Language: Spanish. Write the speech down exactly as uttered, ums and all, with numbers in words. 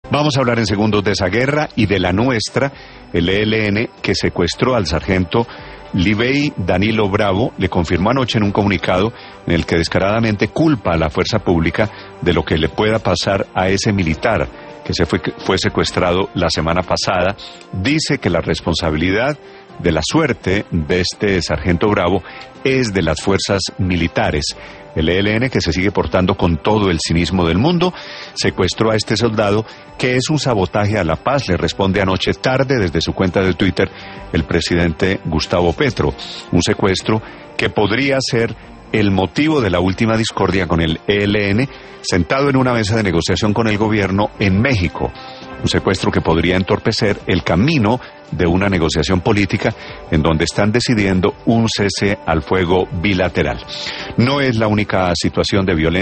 Vamos a hablar en segundos de esa guerra y de la nuestra, el E L N, que secuestró al sargento Libey Danilo Bravo. Le confirmó anoche en un comunicado en el que descaradamente culpa a la fuerza pública de lo que le pueda pasar a ese militar que se fue, fue secuestrado la semana pasada. Dice que la responsabilidad de la suerte de este sargento Bravo es de las fuerzas militares. El E L N, que se sigue portando con todo el cinismo del mundo, secuestró a este soldado, que es un sabotaje a la paz, le responde anoche tarde desde su cuenta de Twitter el presidente Gustavo Petro. Un secuestro que podría ser el motivo de la última discordia con el E L N, sentado en una mesa de negociación con el gobierno en México. Un secuestro que podría entorpecer el camino de una negociación política en donde están decidiendo un cese al fuego bilateral. No es la única situación de violencia